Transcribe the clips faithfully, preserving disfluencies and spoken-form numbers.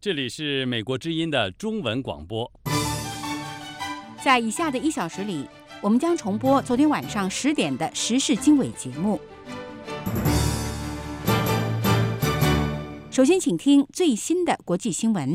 这里是美国之音的中文广播。 在以下的一小时里，我们将重播昨天晚上十点的时事经纬节目。首先，请听最新的国际新闻。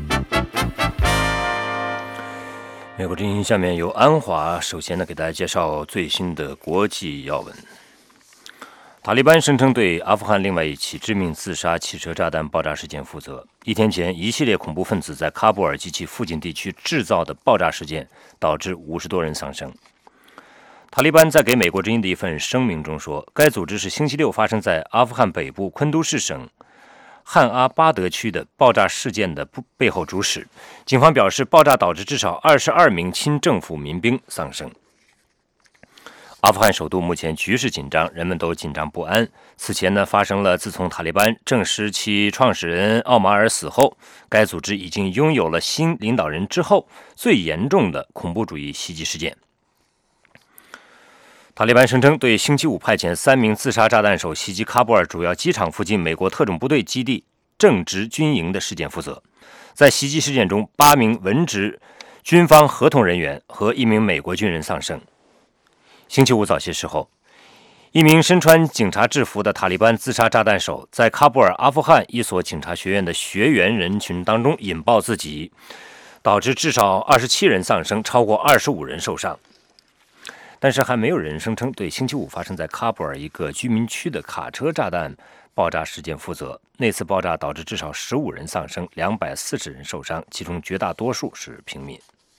美国之音下面由安华首先呢给大家介绍最新的国际要闻。塔利班声称对阿富汗另外一起致命自杀汽车炸弹爆炸事件负责。一天前，一系列恐怖分子在喀布尔及其附近地区制造的爆炸事件，导致五十多人丧生。塔利班在给美国之音的一份声明中说，该组织是星期六发生在阿富汗北部昆都士省汉阿巴德区的爆炸事件的背后主使。警方表示，爆炸导致至少二十二名亲政府民兵丧生。阿富汗首都目前局势紧张，人们都紧张不安。此前呢，发生了自从塔利班证实其创始人奥马尔死后，该组织已经拥有了新领导人之后最严重的恐怖主义袭击事件。塔利班声称对星期五派遣三名自杀炸弹手袭击喀布尔主要机场附近美国特种部队基地正直军营的事件负责。在袭击事件中，八名文职军方合同人员和一名美国军人丧生。星期五早些时候，一名身穿警察制服的塔利班自杀炸弹手在喀布尔阿富汗一所警察学院的学员人群当中引爆自己，导致至少二十七人丧生，超过二十五人受伤。但是还没有人声称对星期五发生在喀布尔一个居民区的卡车炸弹爆炸事件负责。那次爆炸导致至少十五人丧生，两百四十人受伤，其中绝大多数是平民。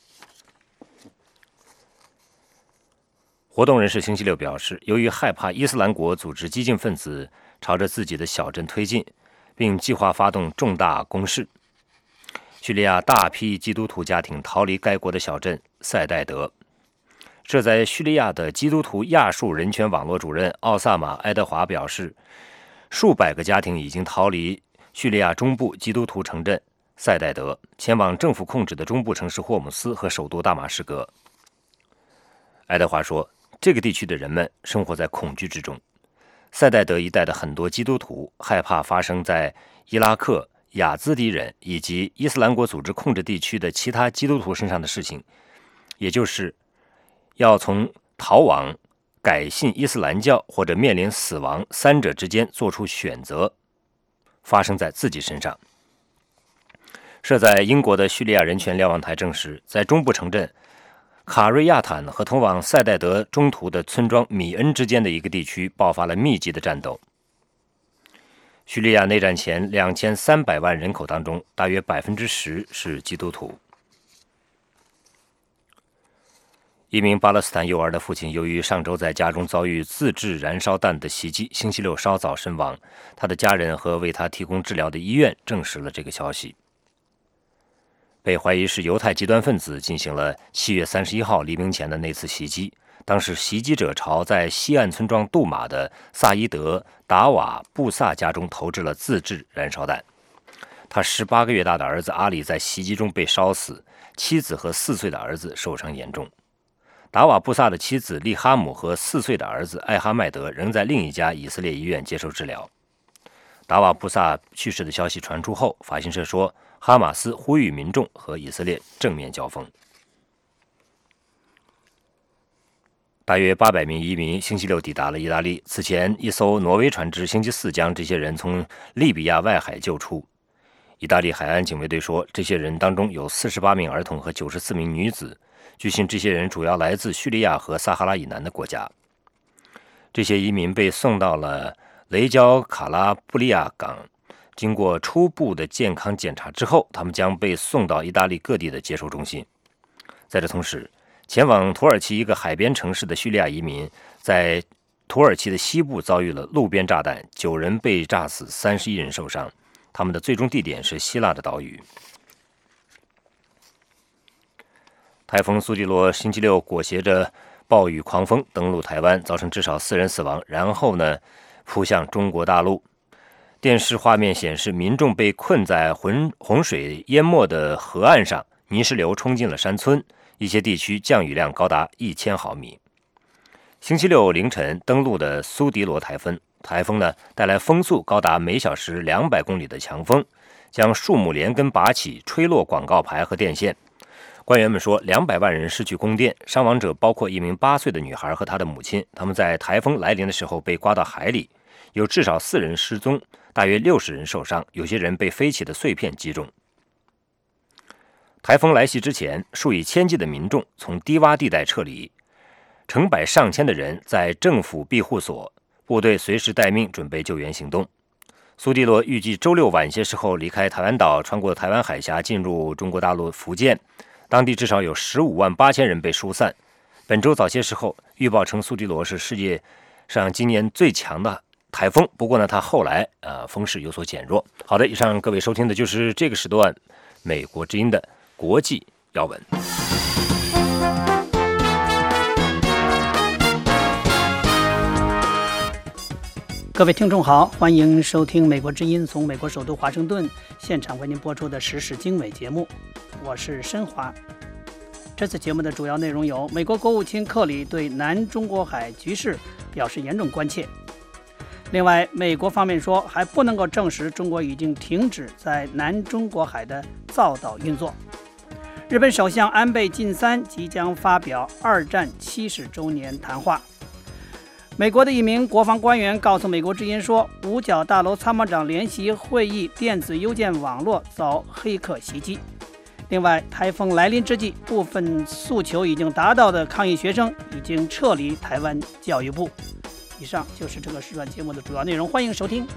活动人士星期六表示，由于害怕伊斯兰国组织激进分子朝着自己的小镇推进，并计划发动重大攻势，叙利亚大批基督徒家庭逃离该国的小镇塞代德。设在叙利亚的基督徒亚述人权网络主任奥萨马·埃德华表示，数百个家庭已经逃离叙利亚中部基督徒城镇塞代德，前往政府控制的中部城市霍姆斯和首都大马士革。埃德华说，这个地区的人们生活在恐惧之中。塞代德一带的很多基督徒害怕发生在伊拉克、雅兹迪人以及伊斯兰国组织控制地区的其他基督徒身上的事情，也就是要从逃亡、改信伊斯兰教或者面临死亡三者之间做出选择，发生在自己身上。设在英国的叙利亚人权瞭望台证实，在中部城镇卡瑞亚坦和通往塞代德中途的村庄米恩之间的一个地区爆发了密集的战斗。叙利亚内战前两千三百万人口当中，大约百分之十是基督徒。一名巴勒斯坦幼儿的父亲由于上周在家中遭遇自制燃烧弹的袭击，星期六稍早身亡。他的家人和为他提供治疗的医院证实了这个消息。被怀疑是犹太极端分子进行了七月三十一号黎明前的那次袭击。当时袭击者朝在西岸村庄杜马的萨伊德·达瓦布萨家中投掷了自制燃烧弹。他十八个月大的儿子阿里在袭击中被烧死，妻子和四岁的儿子受伤严重。达瓦布萨的妻子利哈姆和四岁的儿子艾哈迈德仍在另一家以色列医院接受治疗。达瓦布萨去世的消息传出后，法新社说，哈马斯呼吁民众和以色列正面交锋。大约八百名移民星期六抵达了意大利。此前，一艘挪威船只星期四将这些人从利比亚外海救出。意大利海岸警卫队说，这些人当中有四十八名儿童和九十四名女子。据信，这些人主要来自叙利亚和撒哈拉以南的国家。这些移民被送到了雷焦卡拉布利亚港，经过初步的健康检查之后，他们将被送到意大利各地的接收中心。在这同时，前往土耳其一个海边城市的叙利亚移民在土耳其的西部遭遇了路边炸弹，九人被炸死，三十一人受伤。他们的最终地点是希腊的岛屿。台风苏迪罗星期六裹挟着暴雨狂风登陆台湾，造成至少四人死亡，然后呢扑向中国大陆。电视画面显示，民众被困在洪洪水淹没的河岸上，泥石流冲进了山村，一些地区降雨量高达一千毫米。星期六凌晨登陆的苏迪罗台风，台风呢带来风速高达每小时两百公里的强风， 将树木连根拔起，吹落广告牌和电线。官员们说，两百万人失去供电，伤亡者包括一名八岁的女孩和她的母亲。他们在台风来临的时候被刮到海里，有至少四人失踪，大约六十人受伤，有些人被飞起的碎片击中。台风来袭之前，数以千计的民众从低洼地带撤离，成百上千的人在政府庇护所，部队随时待命，准备救援行动。苏蒂洛预计周六晚些时候离开台湾岛，穿过台湾海峡进入中国大陆福建。当地至少有十五万八千人被疏散。本周早些时候，预报称苏迪罗是世界上今年最强的台风。不过呢，它后来呃风势有所减弱。好的，以上各位收听的就是这个时段美国之音的国际要闻。 各位听众好，欢迎收听美国之音从美国首都华盛顿现场为您播出的时事经纬节目，我是申华。这次节目的主要内容有：美国国务卿克里对南中国海局势表示严重关切。另外，美国方面说还不能够证实中国已经停止在南中国海的造岛运作。日本首相安倍晋三即将发表二战七十周年谈话。美国的一名国防官员告诉美国之音说，五角大楼参谋长联席会议电子邮件网络遭黑客袭击。另外，台风来临之际，部分诉求已经达到的抗议学生已经撤离台湾教育部。以上就是这个时段节目的主要内容，欢迎收听。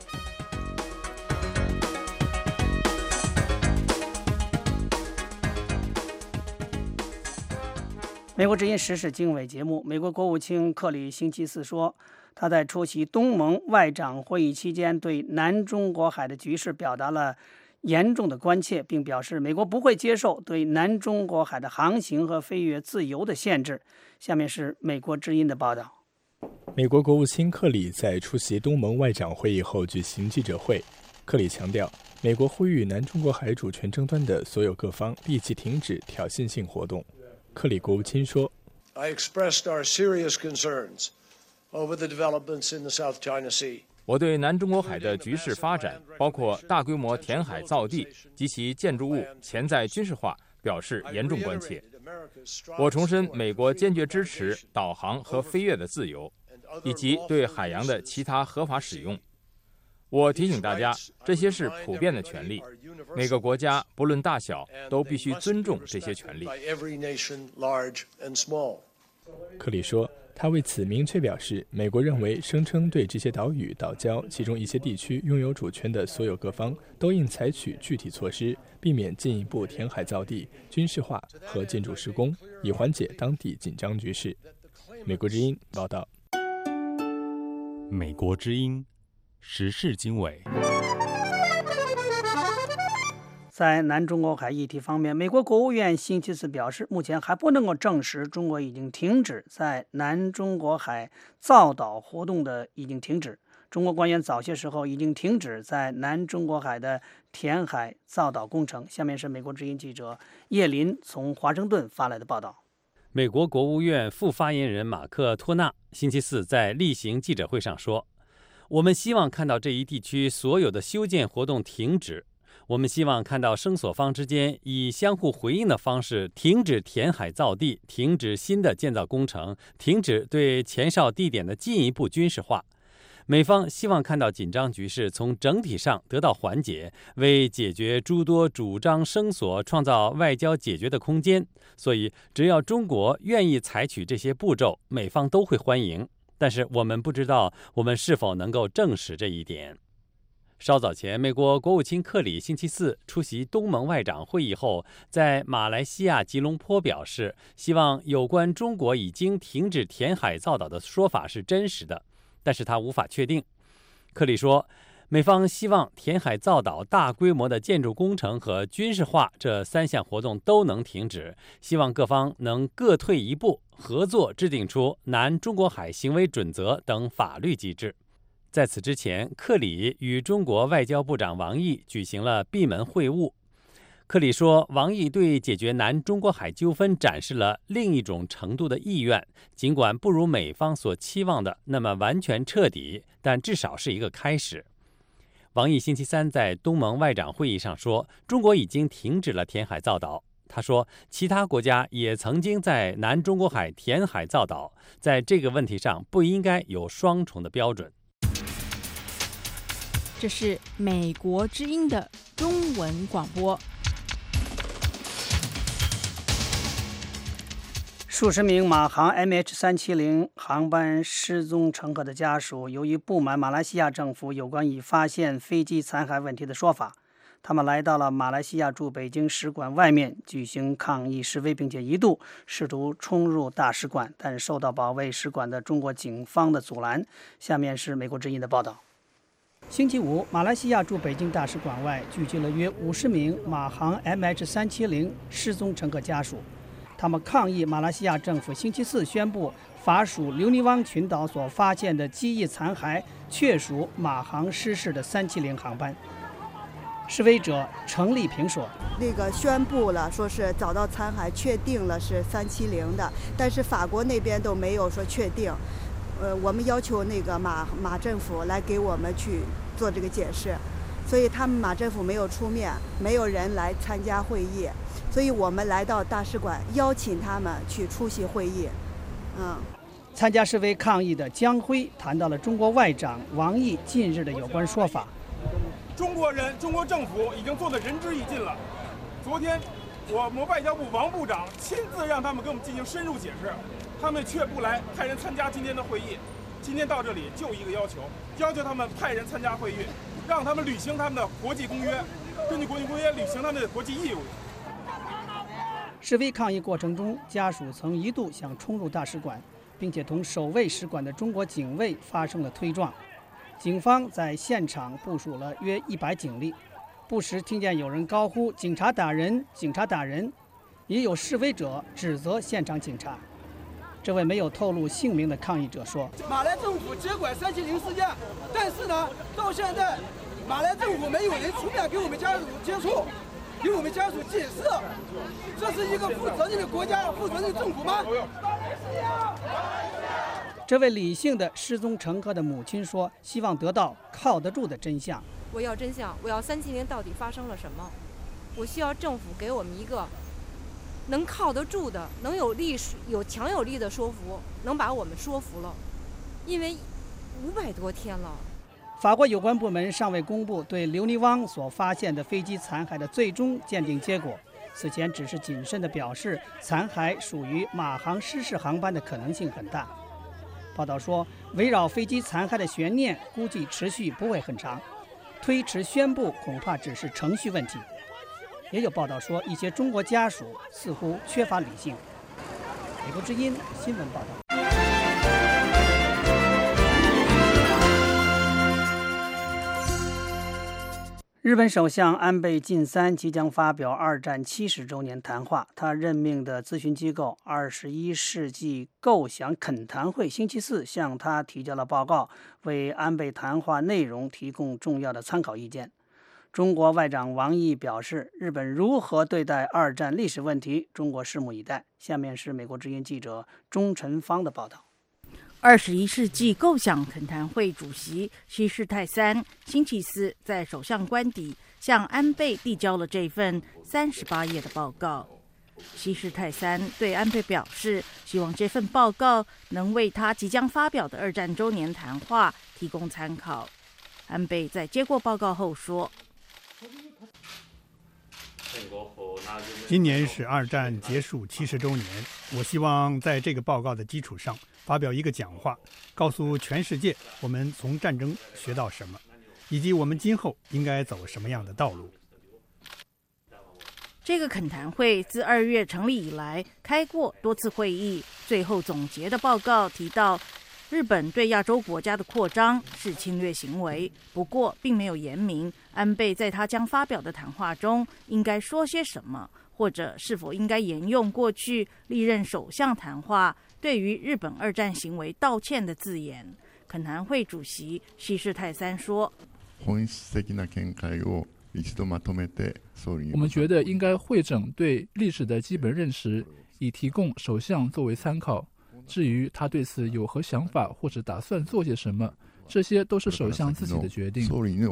美国之音时事经纬节目，美国国务卿克里星期四说，他在出席东盟外长会议期间对南中国海的局势表达了严重的关切，并表示美国不会接受对南中国海的航行和飞越自由的限制。下面是美国之音的报道。 美国国务卿克里在出席东盟外长会议后举行记者会，克里强调，美国呼吁南中国海主权争端的所有各方立即停止挑衅性活动。克里国务卿说 I expressed our serious concerns over the developments in the South China Sea. 我对南中国海的局势发展，包括大规模填海造地及其建筑物潜在军事化，表示严重关切。我重申美国坚决支持导航和飞越的自由，以及对海洋的其他合法使用。我提醒大家，这些是普遍的权利，每个国家不论大小都必须尊重这些权利。 克里说，他为此明确表示，美国认为声称对这些岛屿、岛礁其中一些地区拥有主权的所有各方都应采取具体措施，避免进一步填海造地、军事化和建筑施工，以缓解当地紧张局势。美国之音报道。 美国之音时事经纬。 在南中国海议题方面，美国国务院星期四表示，目前还不能够证实中国已经停止在南中国海造岛活动的已经停止。中国官员早些时候已经停止在南中国海的填海造岛工程。下面是美国之音记者叶林从华盛顿发来的报道。 美国国务院副发言人马克·托纳星期四在例行记者会上说，我们希望看到这一地区所有的修建活动停止。我们希望看到声索方之间以相互回应的方式停止填海造地，停止新的建造工程，停止对前哨地点的进一步军事化。美方希望看到紧张局势从整体上得到缓解，为解决诸多主张声索创造外交解决的空间。所以，只要中国愿意采取这些步骤，美方都会欢迎。但是我们不知道我们是否能够证实这一点。稍早前，美国国务卿克里星期四出席东盟外长会议后，在马来西亚吉隆坡表示，希望有关中国已经停止填海造岛的说法是真实的，但是他无法确定。克里说，美方希望填海造岛、大规模的建筑工程和军事化这三项活动都能停止，希望各方能各退一步，合作制定出南中国海行为准则等法律机制。在此之前，克里与中国外交部长王毅举行了闭门会晤。克里说，王毅对解决南中国海纠纷展示了另一种程度的意愿，尽管不如美方所期望的那么完全彻底，但至少是一个开始。 王毅星期三在东盟外长会议上说，中国已经停止了填海造岛。他说，其他国家也曾经在南中国海填海造岛，在这个问题上不应该有双重的标准。 这是美国之音的中文广播。 数十名马航 M H 三七零 航班失踪乘客的家属，由于不满马来西亚政府有关已发现飞机残骸问题的说法，他们来到了马来西亚驻北京使馆外面举行抗议示威，并且一度试图冲入大使馆，但受到保卫使馆的中国警方的阻拦。下面是美国之音的报道。星期五，马来西亚驻北京大使馆外聚集了约五十名马航 M H 三七零 失踪乘客家属，他们抗议马来西亚政府星期四宣布法属留尼汪群岛所发现的机翼残骸确属马航失事的三七零航班。示威者程丽萍说：“ 那个宣布了，说是找到残骸，确定了是三七零的，但是法国那边都没有说确定。呃，我们要求那个马马政府来给我们去做这个解释，所以他们马政府没有出面，没有人来参加会议，所以我们来到大使馆邀请他们去出席会议。嗯。” 参加示威抗议的江辉谈到了中国外长王毅近日的有关说法。 中国人、中国政府已经做得仁至义尽了。昨天，我们外交部王部长亲自让他们给我们进行深入解释，他们却不来派人参加今天的会议。今天到这里就一个要求，要求他们派人参加会议，让他们履行他们的国际公约，根据国际公约履行他们的国际义务。 示威抗议过程中，家属曾一度想冲入大使馆，并且同守卫使馆的中国警卫发生了推撞。警方在现场部署了约一百警力，不时听见有人高呼“警察打人，警察打人”，也有示威者指责现场警察。这位没有透露姓名的抗议者说：“ 马来政府接管三七零事件，但是呢，到现在马来政府没有人出面给我们家属接触，给我们家属解释，这是一个负责任的国家、负责任的政府吗？” 这位李姓的失踪乘客的母亲说：“希望得到靠得住的真相。 我要真相，我要三七零到底发生了什么？我需要政府给我们一个能靠得住的、能有力、有强有力的说服，能把我们说服了。因为五百多天了。” 法国有关部门尚未公布对留尼汪所发现的飞机残骸的最终鉴定结果，此前只是谨慎地表示残骸属于马航失事航班的可能性很大。报道说，围绕飞机残骸的悬念估计持续不会很长，推迟宣布恐怕只是程序问题。也有报道说，一些中国家属似乎缺乏理性。美国之音新闻报道。日本首相安倍晋三即将发表二战七十周年谈话，他任命的咨询机构二十一世纪构想恳谈会星期四向他提交了报告，为安倍谈话内容提供重要的参考意见。中国外长王毅表示，日本如何对待二战历史问题，中国拭目以待。下面是美国之音记者钟晨芳的报道。 二十一世纪构想恳谈会主席西市泰三星期四在首相官邸向安倍递交了这份三十八页的报告。西市泰三对安倍表示，希望这份报告能为他即将发表的二战周年谈话提供参考。安倍在接过报告后说：“ 今年是二战结束七十周年，我希望在这个报告的基础上发表一个讲话，告诉全世界我们从战争学到什么，以及我们今后应该走什么样的道路。” 这个恳谈会自二月成立以来开过多次会议，最后总结的报告提到，日本对亚洲国家的扩张是侵略行为，不过并没有言明安倍在他将发表的谈话中应该说些什么，或者是否应该沿用过去历任首相谈话对于日本二战行为道歉的字眼。恳谈会主席西市泰三说：“ 我们觉得应该汇整对历史的基本认识，以提供首相作为参考。至于他对此有何想法或者打算做些什么， 这些都是首相自己的决定。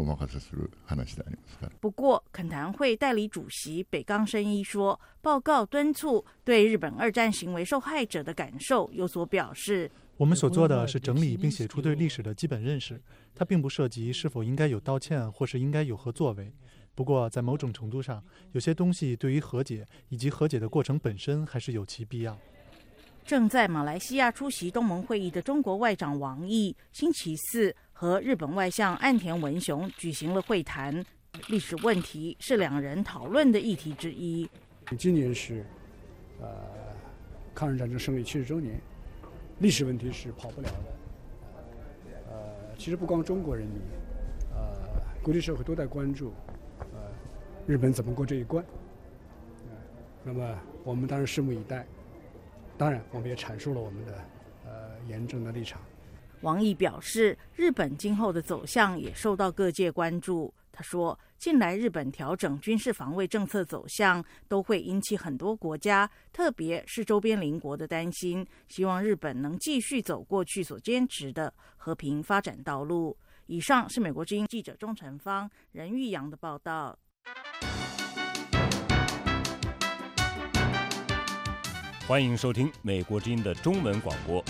不过，恳谈会代理主席北冈伸一说，报告敦促对日本二战行为受害者的感受有所表示。 我们所做的是整理并写出对历史的基本认识，它并不涉及是否应该有道歉或是应该有何作为。不过，在某种程度上，有些东西对于和解以及和解的过程本身还是有其必要。 正在马来西亚出席东盟会议的中国外长王毅，星期四和日本外相岸田文雄举行了会谈。历史问题是两人讨论的议题之一。 今年是，呃，抗日战争胜利七十周年，历史问题是跑不了的。呃，其实不光中国人民，呃，国际社会都在关注，呃，日本怎么过这一关。呃、那么我们当然拭目以待。当然，我们也阐述了我们的呃严正的立场。 王毅表示，日本今后的走向也受到各界关注。他说，近来日本调整军事防卫政策走向，都会引起很多国家，特别是周边邻国的担心。希望日本能继续走过去所坚持的和平发展道路。以上是美国之音记者钟成芳、任玉阳的报道。 欢迎收听美国之音的中文广播。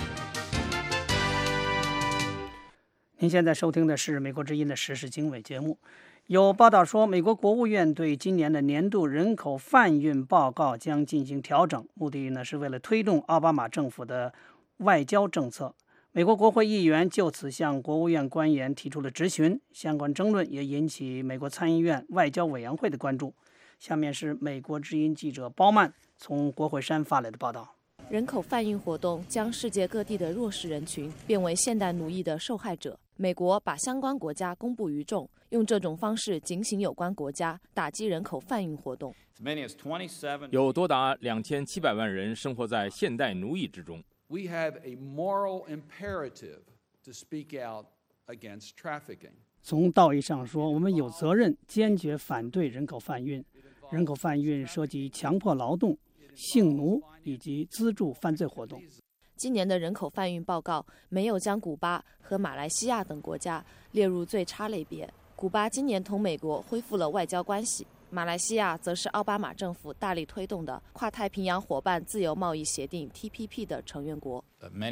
您现在收听的是美国之音的时事经纬节目。有报道说，美国国务院对今年的年度人口贩运报告将进行调整，目的呢是为了推动奥巴马政府的外交政策。美国国会议员就此向国务院官员提出了质询，相关争论也引起美国参议院外交委员会的关注。下面是美国之音记者包曼从国会山发来的报道。 人口贩运活动将世界各地的弱势人群变为现代奴役的受害者。美国把相关国家公布于众，用这种方式警醒有关国家，打击人口贩运活动。 有多达两千七百万人生活在现代奴役之中。 We have a moral imperative to speak out against trafficking. 从道义上说，我们有责任坚决反对人口贩运。人口贩运涉及强迫劳动、性奴以及资助犯罪活动。 今年的人口贩运报告没有将古巴和马来西亚等国家列入最差类别。古巴今年同美国恢复了外交关系，马来西亚则是奥巴马政府大力推动的跨太平洋伙伴自由贸易协定 T P P 的成员国。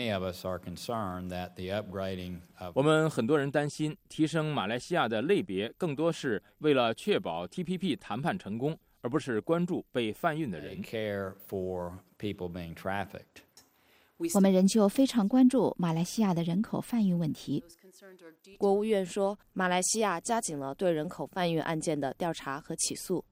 我们很多人担心，提升马来西亚的类别更多是为了确保 T P P 谈判成功，而不是关注被贩运的人。 我们仍旧非常关注马来西亚的人口贩运问题。 国务院说，马来西亚加紧了对人口贩运案件的调查和起诉。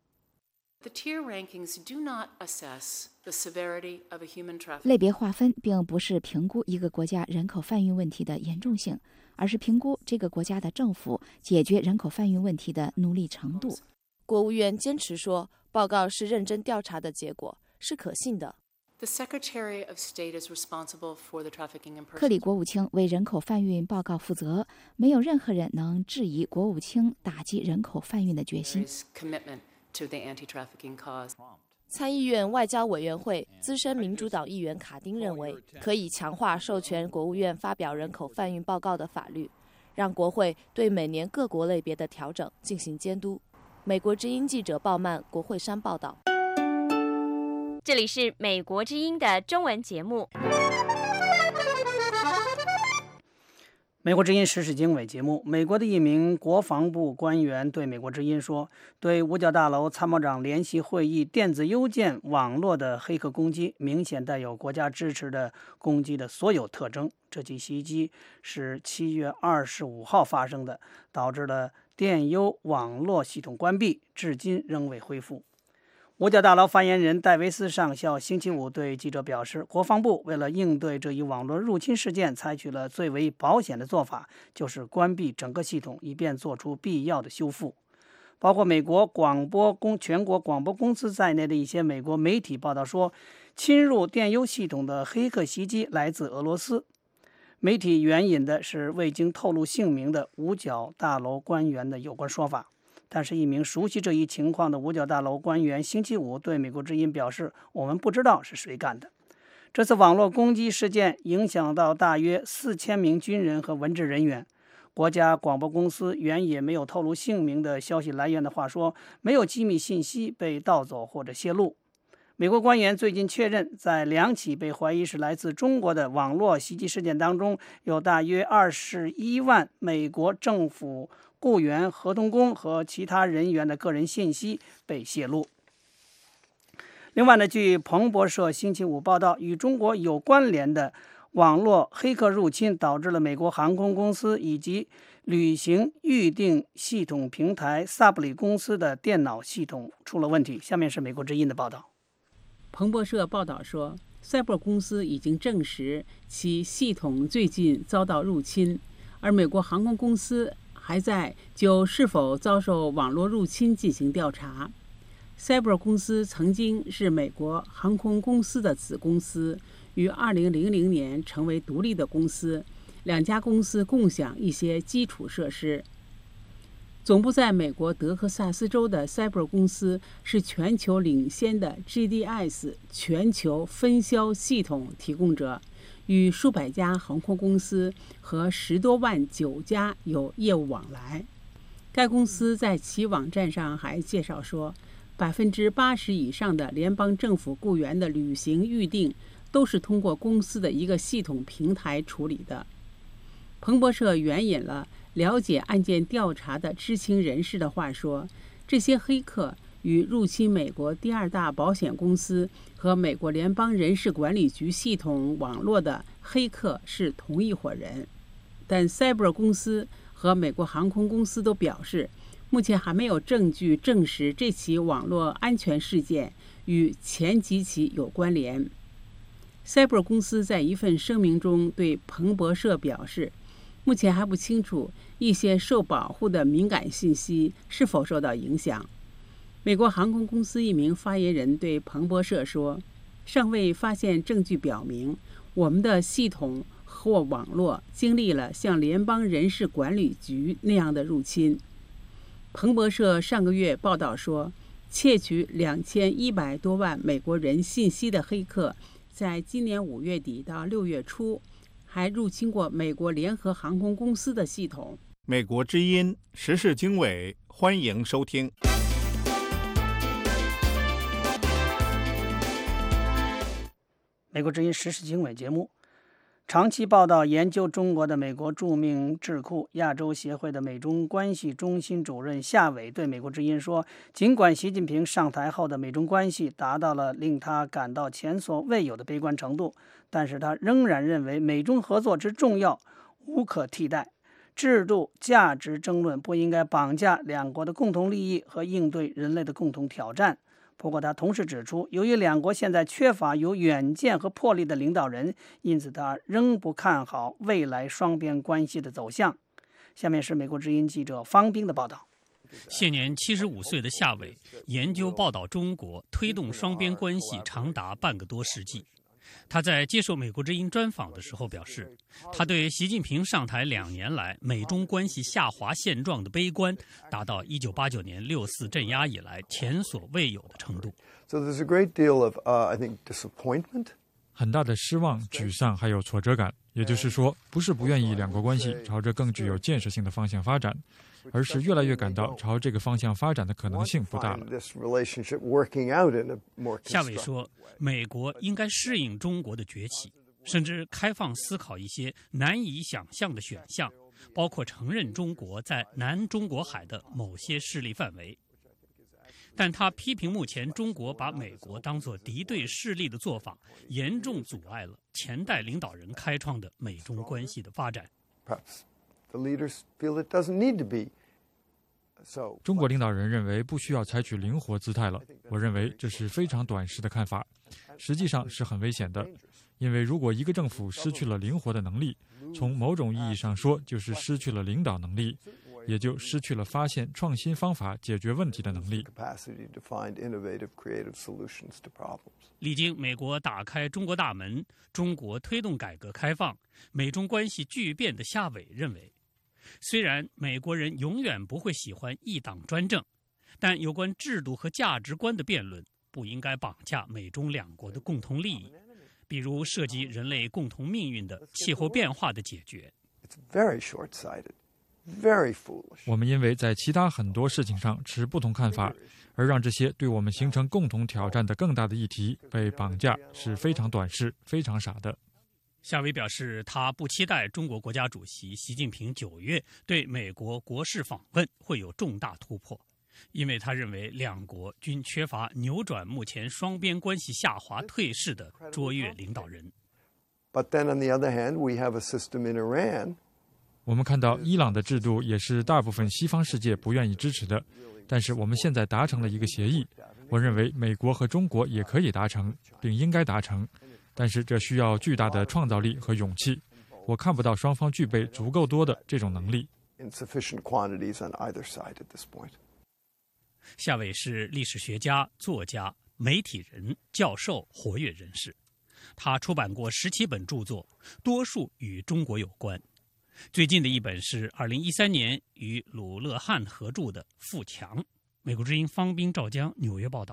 类别划分并不是评估一个国家人口贩运问题的严重性，而是评估这个国家的政府解决人口贩运问题的努力程度。 国务院坚持说，报告是认真调查的结果，是可信的。 克里国务卿为人口贩运报告负责，没有任何人能质疑国务卿打击人口贩运的决心。 参议院外交委员会资深民主党议员卡丁认为，可以强化授权国务院发表人口贩运报告的法律，让国会对每年各国类别的调整进行监督。美国之音记者鲍曼，国会山报道。 这里是美国之音的中文节目。 美国之音时事经纬节目，美国的一名国防部官员对美国之音说，对五角大楼参谋长联席会议电子邮件网络的黑客攻击明显带有国家支持的攻击的所有特征。这起袭击是七月二十五号发生的，导致了电邮网络系统关闭，至今仍未恢复。五角大楼发言人戴维斯上校星期五对记者表示，国防部为了应对这一网络入侵事件，采取了最为保险的做法，就是关闭整个系统，以便做出必要的修复。包括美国广播公全国广播公司在内的一些美国媒体报道说，侵入电邮系统的黑客袭击来自俄罗斯。媒体援引的是未经透露姓名的五角大楼官员的有关说法。但是，一名熟悉这一情况的五角大楼官员星期五对美国之音表示：“我们不知道是谁干的。”这次网络攻击事件影响到大约四千名军人和文职人员。 国家广播公司原也没有透露姓名的消息来源的话说，没有机密信息被盗走或者泄露。美国官员最近确认，在两起被怀疑是来自中国的网络袭击事件当中，有大约二十一万美国政府雇员、合同工和其他人员的个人信息被泄露。另外呢，据彭博社星期五报道，与中国有关联的网络黑客入侵导致了美国航空公司以及旅行预订系统平台萨布里公司的电脑系统出了问题。下面是美国之音的报道。 彭博社报道说，赛博公司已经证实其系统最近遭到入侵，而美国航空公司还在就是否遭受网络入侵进行调查。赛博公司曾经是美国航空公司的子公司，于二零零零年成为独立的公司，两家公司共享一些基础设施。总部在美国德克萨斯州的 Cyber 公司是全球领先的 G D S 全球分销系统提供者，与数百家航空公司和十多万酒家有业务往来。该公司在其网站上还介绍说，百分之八十以上的联邦政府雇员的旅行预订都是通过公司的一个系统平台处理的。彭博社援引了了解案件调查的知情人士的话说，这些黑客与入侵美国第二大保险公司和美国联邦人事管理局系统网络的黑客是同一伙人。但 Cyber 公司和美国航空公司都表示，目前还没有证据证实这起网络安全事件与前几起有关联。Cyber 公司在一份声明中对彭博社表示，目前还不清楚一些受保护的敏感信息是否受到影响。美国航空公司一名发言人对彭博社说，尚未发现证据表明我们的系统或网络经历了像联邦人事管理局那样的入侵。彭博社上个月报道说，窃取两千一百多万美国人信息的黑客在今年五月底到六月初还入侵过美国联合航空公司的系统。 美国之音时事经纬，欢迎收听。 美国之音时事经纬节目，长期报道研究中国的美国著名智库亚洲协会的美中关系中心主任夏伟对美国之音说，尽管习近平上台后的美中关系达到了令他感到前所未有的悲观程度，但是他仍然认为美中合作之重要无可替代，制度价值争论不应该绑架两国的共同利益和应对人类的共同挑战。不过他同时指出，由于两国现在缺乏有远见和魄力的领导人，因此他仍不看好未来双边关系的走向。下面是美国之音记者方斌的报道。 现年七十五岁的夏伟研究报道中国，推动双边关系长达半个多世纪。他在接受美国之音专访的时候表示，他对习近平上台两年来美中关系下滑现状的悲观达到一九八九年六四镇压以来前所未有的程度。 So there's a great deal of, uh, I think, disappointment. 很大的失望、沮丧还有挫折感，也就是说，不是不愿意两国关系朝着更具有建设性的方向发展，而是越来越感到朝这个方向发展的可能性不大了。 夏伟说，美国应该适应中国的崛起，甚至开放思考一些难以想象的选项，包括承认中国在南中国海的某些势力范围。但他批评目前中国把美国当作敌对势力的做法，严重阻碍了前代领导人开创的美中关系的发展。 中国领导人认为不需要采取灵活姿态了，我认为这是非常短视的看法，实际上是很危险的。因为如果一个政府失去了灵活的能力，从某种意义上说就是失去了领导能力，也就失去了发现创新方法解决问题的能力。 历经美国打开中国大门，中国推动改革开放，美中关系巨变的夏伟认为，虽然美国人永远不会喜欢一党专政，但有关制度和价值观的辩论不应该绑架美中两国的共同利益，比如涉及人类共同命运的气候变化的解决。 very foolish. 我们因为在其他很多事情上持不同看法，而让这些对我们形成共同挑战的更大的议题被绑架，是非常短视、非常傻的。 夏威表示，他不期待中国国家主席习近平九月对美国国事访问会有重大突破，因为他认为两国均缺乏扭转目前双边关系下滑退势的卓越领导人。 But then on the other hand, we have a system in Iran. 我们看到伊朗的制度也是大部分西方世界不愿意支持的，但是我们现在达成了一个协议，我认为美国和中国也可以达成，并应该达成，但是这需要巨大的创造力和勇气。我看不到双方具备足够多的这种能力。 Insufficient quantities on either side at this point. 夏伟是历史学家、作家、媒体人、教授、活跃人士。他出版过十七本著作，多数与中国有关。最近的一本是二零一三年与鲁勒汉合著的《富强》。美国之音方斌、赵江纽约报道。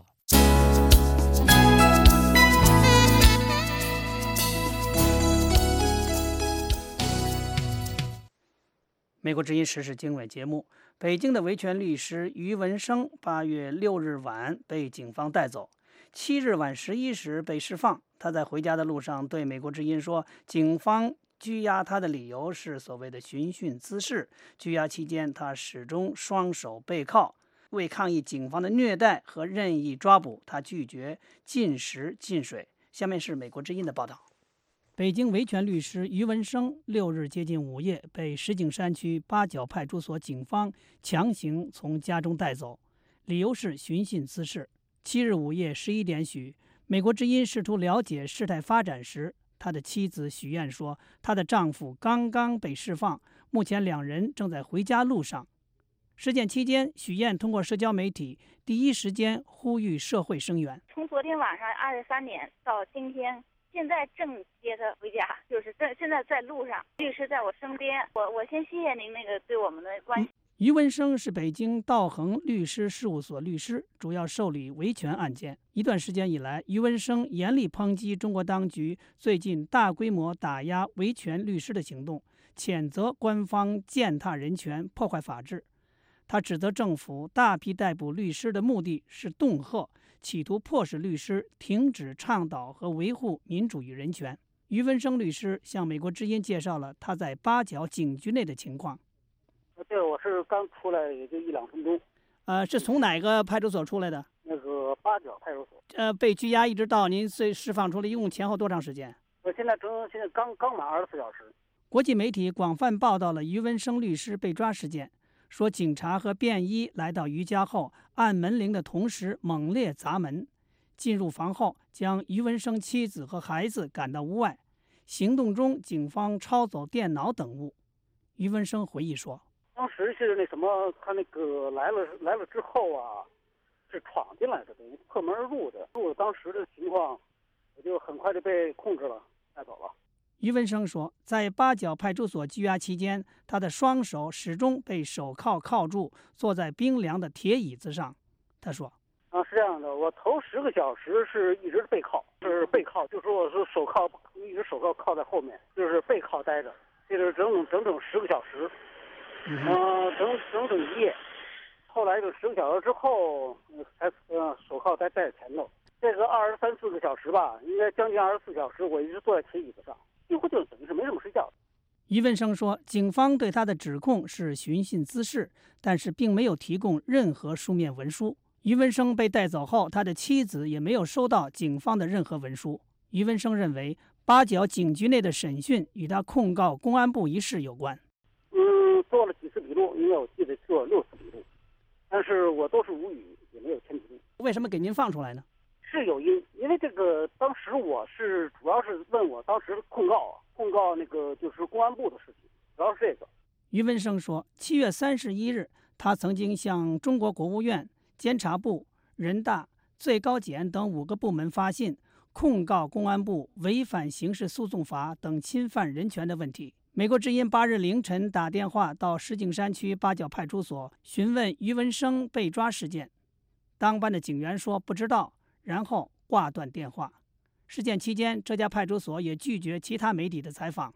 美国之音时事经纬节目，北京的维权律师于文生八月六日晚被警方带走，七日晚十一时被释放。他在回家的路上对美国之音说，警方拘押他的理由是所谓的寻衅滋事。拘押期间，他始终双手背靠。为抗议警方的虐待和任意抓捕，他拒绝进食进水。下面是美国之音的报道。北京维权律师于文生六日接近午夜被石景山区八角派出所警方强行从家中带走，理由是寻衅滋事。七日午夜十一点许，美国之音试图了解事态发展时，他的妻子许燕说，她的丈夫刚刚被释放，目前两人正在回家路上。事件期间，许燕通过社交媒体第一时间呼吁社会声援。 从昨天晚上二十三点到今天，现在正接他回家，就是在现在在路上，律师在我身边。我我先谢谢您那个对我们的关心。 于文生是北京道恒律师事务所律师，主要受理维权案件。一段时间以来，于文生严厉抨击中国当局最近大规模打压维权律师的行动，谴责官方践踏人权、破坏法治。他指责政府大批逮捕律师的目的是恫吓，企图迫使律师停止倡导和维护民主与人权。于文生律师向美国之音介绍了他在八角警局内的情况。 对，我是刚出来也就一两分钟。 呃，是从哪个派出所出来的？ 那个八角派出所。 呃，被拘押一直到您被释放出来，一共前后多长时间？ 我现在正现在刚刚满二十四小时。 国际媒体广泛报道了于文生律师被抓事件，说警察和便衣来到于家后，按门铃的同时猛烈砸门，进入房后将于文生妻子和孩子赶到屋外。行动中，警方抄走电脑等物。于文生回忆说。 当时是那什么，他那个来了来了之后啊，是闯进来的，等于破门而入的。入当时的情况，我就很快就被控制了，带走了。 于文生说，在八角派出所拘押期间，他的双手始终被手铐铐住，坐在冰凉的铁椅子上。他说：“ 啊，是这样的，我头十个小时是一直背靠，是背靠，就说我是手铐一直手铐靠在后面，就是背靠待着，这是整整整整十个小时。”嗯、呃，整整整一夜，后来就十个小时之后，才呃手铐再戴前头。这个二十三四个小时吧，应该将近二十四小时，我一直坐在铁椅子上，几乎就等于是没怎么睡觉。 于文生说，警方对他的指控是寻衅滋事，但是并没有提供任何书面文书。于文生被带走后，他的妻子也没有收到警方的任何文书。于文生认为，八角警局内的审讯与他控告公安部一事有关。 嗯，做了几次笔录，因为我记得做了六次笔录，但是我都是无语，也没有签笔录。 为什么给您放出来呢？ 是有因，因为这个当时我是主要是问我当时控告控告那个就是公安部的事情，主要是这个。 于文生说，七月三十一日，他曾经向中国国务院、监察部、人大、最高检等五个部门发信，控告公安部违反刑事诉讼法等侵犯人权的问题。美国之音八日凌晨打电话到石景山区八角派出所询问于文生被抓事件，当班的警员说不知道，然后挂断电话。事件期间，这家派出所也拒绝其他媒体的采访。美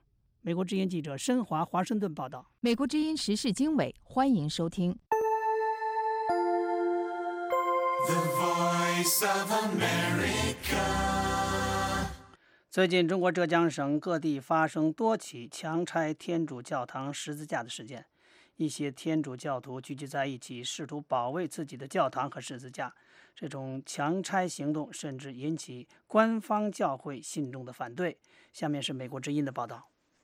美国之音记者申华华盛顿报道。 美国之音时事经纬，欢迎收听。 The Voice of America。 最近，中国浙江省各地发生多起强拆天主教堂十字架的事件。一些天主教徒聚集在一起，试图保卫自己的教堂和十字架。这种强拆行动甚至引起官方教会信众的反对。下面是美国之音的报道。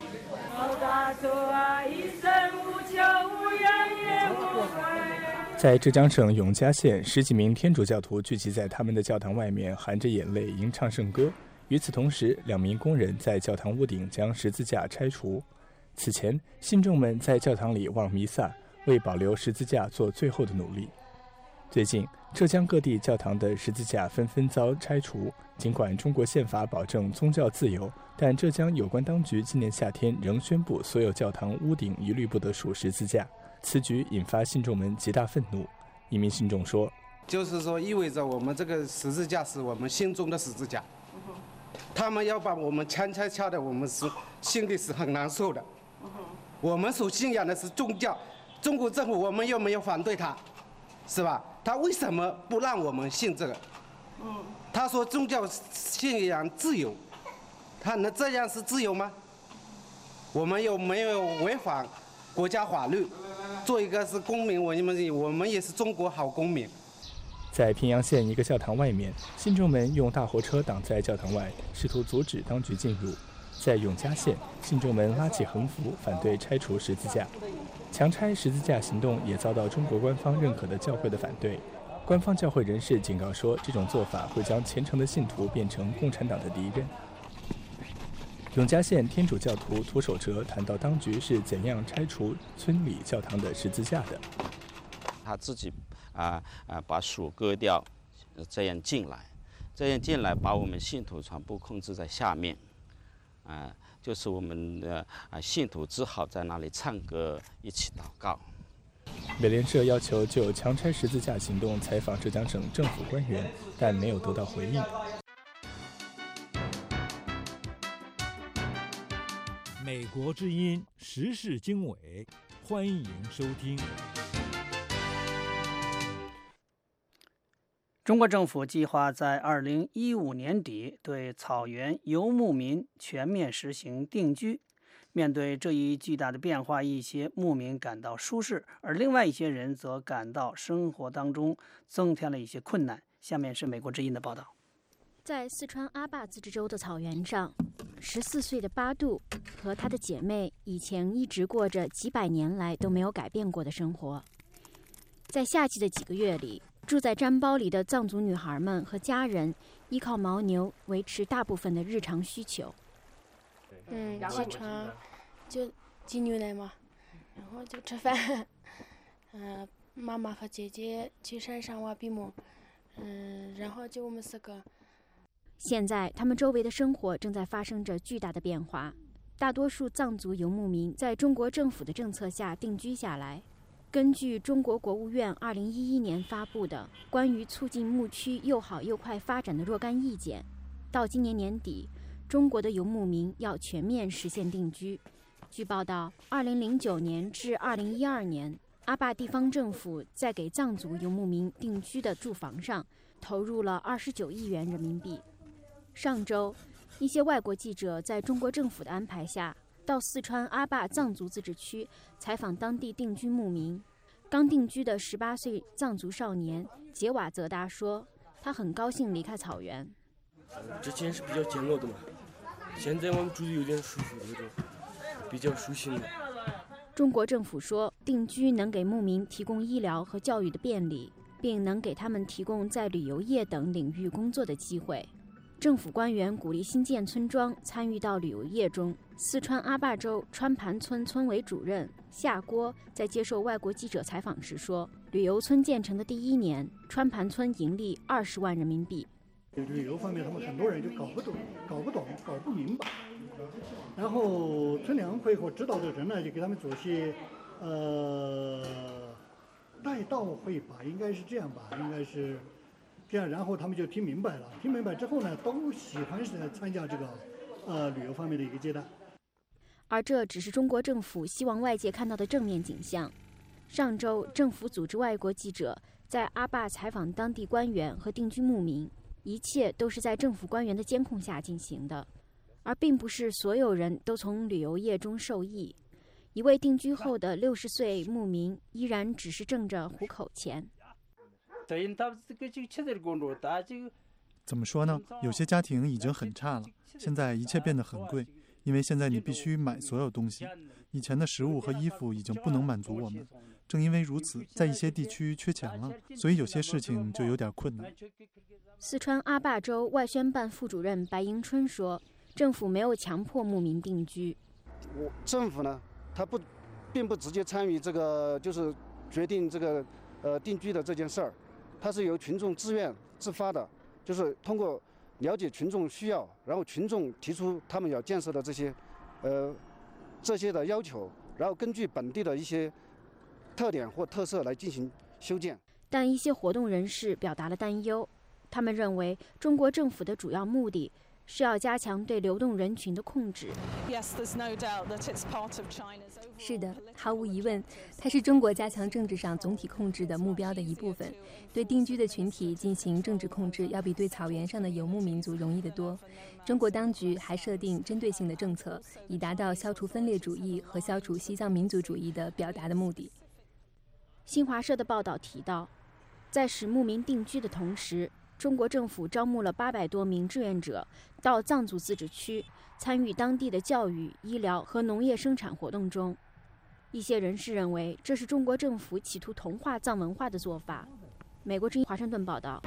在浙江省永嘉县，十几名天主教徒聚集在他们的教堂外面，含着眼泪吟唱圣歌。与此同时，两名工人在教堂屋顶将十字架拆除。此前，信众们在教堂里望弥撒，为保留十字架做最后的努力。最近，浙江各地教堂的十字架纷纷遭拆除。尽管中国宪法保证宗教自由，但浙江有关当局今年夏天仍宣布所有教堂屋顶一律不得竖十字架。此举引发信众们极大愤怒。一名信众说：“ 就是说，意味着我们这个十字架是我们心中的十字架，他们要把我们强拆下来，我们是心里是很难受的。我们所信仰的是宗教，中国政府我们又没有反对他，是吧？他为什么不让我们信这个？他说宗教信仰自由，他能这样是自由吗？我们又没有违反国家法律，做一个是公民，我们我们也是中国好公民。” 在平阳县一个教堂外面，信众们用大货车挡在教堂外，试图阻止当局进入。在永嘉县，信众们拉起横幅反对拆除十字架。强拆十字架行动也遭到中国官方认可的教会的反对。官方教会人士警告说，这种做法会将虔诚的信徒变成共产党的敌人。永嘉县天主教徒涂守哲谈到当局是怎样拆除村里教堂的十字架的。 他自己啊啊把树割掉，这样进来，这样进来把我们信徒全部控制在下面，啊，就是我们的啊信徒只好在那里唱歌，一起祷告。 美联社要求就强拆十字架行动采访浙江省政府官员，但没有得到回应。 美国之音时事经纬，欢迎收听。 中国政府计划在二零一五年底对草原游牧民全面实行定居。面对这一巨大的变化，一些牧民感到舒适，而另外一些人则感到生活当中增添了一些困难。下面是美国之音的报道。 在四川阿坝自治州的草原上，十四岁的巴杜和他的姐妹以前一直过着几百年来都没有改变过的生活。在夏季的几个月里，住在毡包里的藏族女孩们和家人依靠牦牛维持大部分的日常需求。 嗯，起床就挤牛奶嘛，然后就吃饭。嗯、呃，妈妈和姐姐去山上挖鼻毛，嗯，然后就我们四个。 现在，他们周围的生活正在发生着巨大的变化。大多数藏族游牧民在中国政府的政策下定居下来。根据中国国务院二零一一年发布的《关于促进牧区又好又快发展的若干意见》，到今年年底，中国的游牧民要全面实现定居。据报道，二零零九年至二零一二年，阿坝地方政府在给藏族游牧民定居的住房上投入了二十九亿元人民币。上周，一些外国记者在中国政府的安排下，到四川阿坝藏族自治区采访当地定居牧民。刚定居的十八岁藏族少年杰瓦泽达说，他很高兴离开草原。 之前是比较煎熬的嘛，现在我们住的有点舒服那种，比较舒心的。 中国政府说，定居能给牧民提供医疗和教育的便利，并能给他们提供在旅游业等领域工作的机会。政府官员鼓励新建村庄参与到旅游业中。四川阿坝州川盘村村委主任夏郭在接受外国记者采访时说，旅游村建成的第一年，川盘村盈利二十万人民币。 旅游方面，他们很多人就搞不懂、搞不懂、搞不明白。然后村两会和指导的人呢，就给他们做些呃带到会吧，应该是这样吧，应该是这样。然后他们就听明白了，听明白之后呢，都喜欢是参加这个呃旅游方面的一个阶段。 而这只是中国政府希望外界看到的正面景象。上周，政府组织外国记者在阿坝采访当地官员和定居牧民，一切都是在政府官员的监控下进行的，而并不是所有人都从旅游业中受益。一位定居后的六十岁牧民依然只是挣着糊口钱。 怎么说呢？有些家庭已经很差了，现在一切变得很贵，因为现在你必须买所有东西。以前的食物和衣服已经不能满足我们，正因为如此，在一些地区缺钱了，所以有些事情就有点困难。 四川阿坝州外宣办副主任白迎春说，政府没有强迫牧民定居。 我政府呢，他不，并不直接参与这个，就是决定这个呃定居的这件事儿，它是由群众自愿自发的，就是通过了解群众需要，然后群众提出他们要建设的这些呃这些的要求，然后根据本地的一些特点或特色来进行修建。 但一些活动人士表达了担忧，他们认为中国政府的主要目的是要加强对流动人群的控制。 是的，毫无疑问，它是中国加强政治上总体控制的目标的一部分。对定居的群体进行政治控制，要比对草原上的游牧民族容易得多。中国当局还设定针对性的政策，以达到消除分裂主义和消除西藏民族主义的表达的目的。 新华社的报道提到，在使牧民定居的同时，中国政府招募了八百多名志愿者到藏族自治区，参与当地的教育、医疗和农业生产活动中。一些人士认为，这是中国政府企图同化藏文化的做法。美国之音华盛顿报道。